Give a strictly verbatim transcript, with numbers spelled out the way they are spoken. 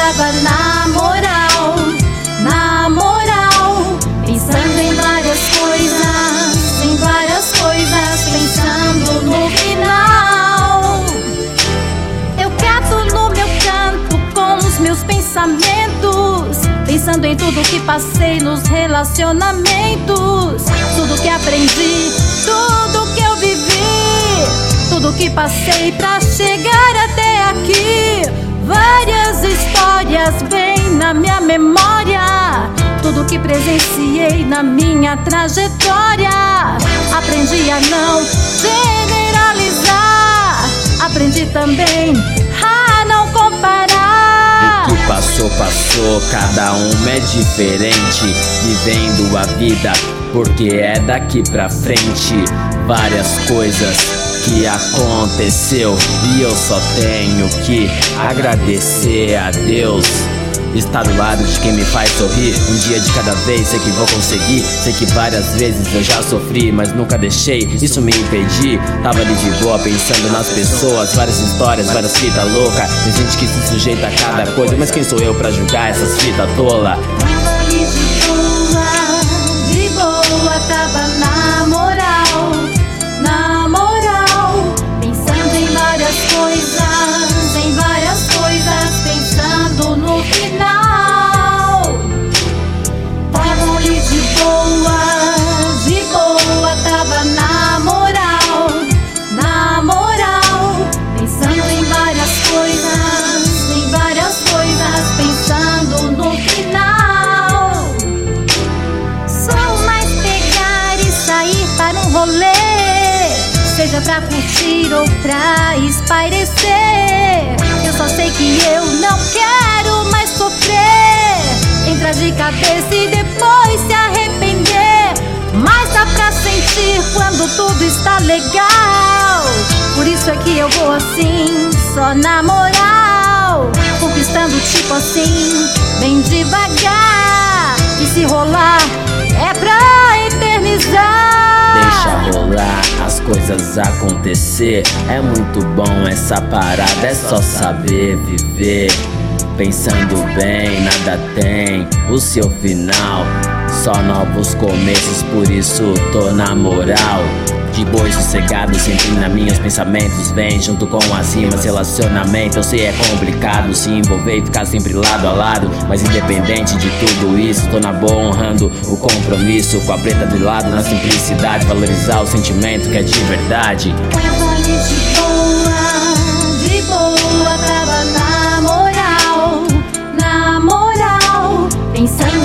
tava na moral, na moral, pensando em várias coisas, em várias coisas, pensando no final. Eu quieto no meu canto com os meus pensamentos, pensando em tudo que passei nos relacionamentos, tudo que aprendi, tudo que eu vivi, tudo que passei pra chegar até aqui. Várias histórias vêm na minha memória, tudo que presenciei na minha trajetória. Aprendi a não generalizar, aprendi também a não comparar. O que passou, passou, cada um é diferente, vivendo a vida porque é daqui pra frente. Várias coisas que aconteceu e eu só tenho que agradecer a Deus. Estar do lado de quem me faz sorrir, um dia de cada vez, sei que vou conseguir. Sei que várias vezes eu já sofri, mas nunca deixei isso me impedir. Tava ali de boa pensando nas pessoas, várias histórias, várias fitas loucas. Tem gente que se sujeita a cada coisa, mas quem sou eu pra julgar essas fitas tola? Tava ali de boa, de boa, tava na moral, na moral, pensando em várias coisas, em várias coisas, pensando no final. Tava ali de boa, de boa, tava na moral, na moral, pensando em várias coisas, em várias coisas, pensando no final. Sou mais pegar e sair para um rolê, seja pra curtir ou pra espairecer. Eu só sei que eu não quero mais sofrer, entrar de cabeça e depois se arrepender. Mas dá pra sentir quando tudo está legal, por isso é que eu vou assim, só na moral, conquistando tipo assim, bem devagar. E se rolar é pra eternizar. Deixa rolar, as coisas acontecer. É muito bom essa parada, é só saber viver. Pensando bem, nada tem o seu final, só novos começos, por isso tô na moral. De boa e sossegado, sempre na minha, os pensamentos vêm junto com as rimas. Relacionamento, eu sei é complicado, se envolver e ficar sempre lado a lado. Mas independente de tudo isso, tô na boa honrando o compromisso. Com a preta de lado, na simplicidade, valorizar o sentimento que é de verdade. Tava ali de boa, de boa, tava na moral, na moral, pensando